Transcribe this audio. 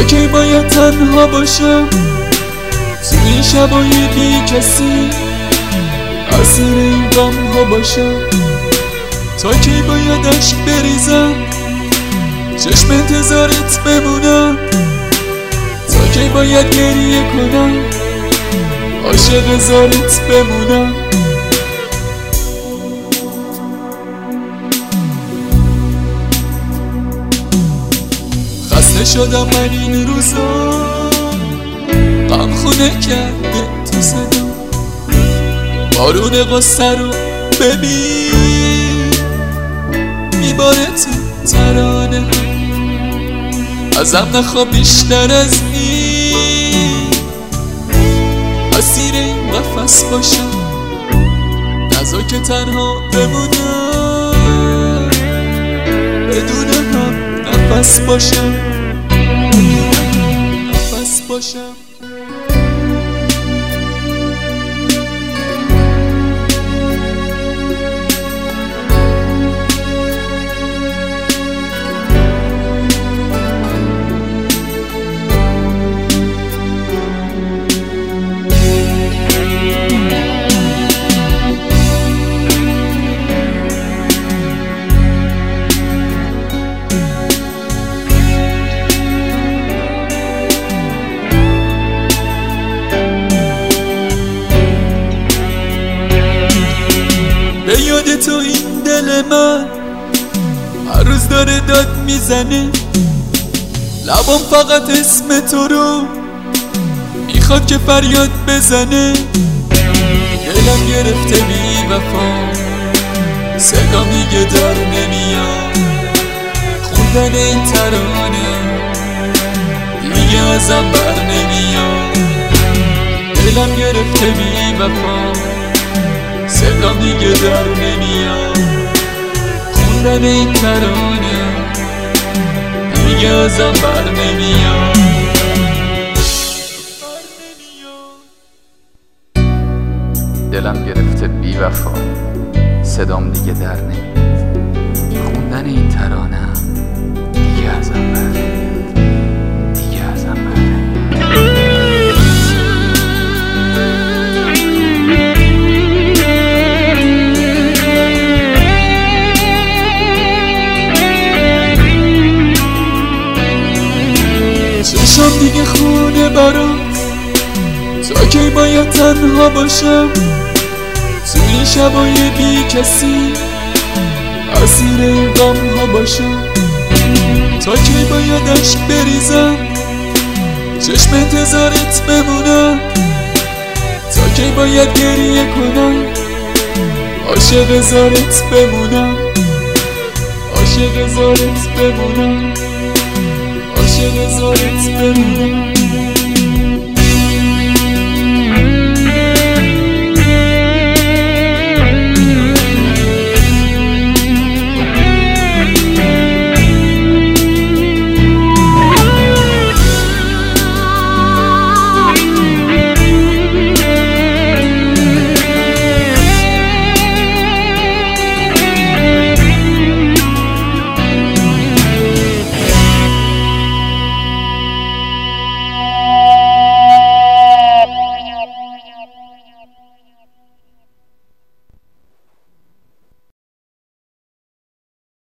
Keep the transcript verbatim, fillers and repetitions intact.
کی باید تنها باشم تو این شبای بی کسی، اسیر این غم ها باشم؟ تا کی باید عشق بریزم چشم انتظارت بمونم؟ تا کی باید گریه کنم عاشق زارت بمونم؟ خسته شدم من این روزا، غم خونه کرده تو صدا، بارون قصه رو ببین میباره تو ترانه هم، ازم نخوا بیشتر از این اسیر این قفس باشم، نزا که تنها بمونم بدون هم نفس باشم، نفس باشم. به یاد تو این دل من هر روز داره داد میزنه، لبام فقط اسم تو رو میخواد که فریاد بزنه، دلم گرفته بی وفا صدا میگه در نمیاد، خوندن این ترانه دیگه ازم بر نمیاد، دلم گرفته بی وفا صدا دیگه در نمیاد، خوندن این ترانه دیگه ازم بر نمیاد. دلم گرفته بی وفا صدام دیگه در نمیاد، خوندن این ترانه دیگه ازم بر نمیاد، دیگه ازم بر نمیاد. چشم دیگه خونه برات، تا کی باید تنها باشم تو این شبای بی کسی، اسیر این غم ها باشم؟ تا کی باید عشق بریزم چشم انتظارت بمونم؟ تا کی باید گریه کنم عاشق زارت بمونم؟ عاشق زارت بمونم، عاشق زارت بمونم.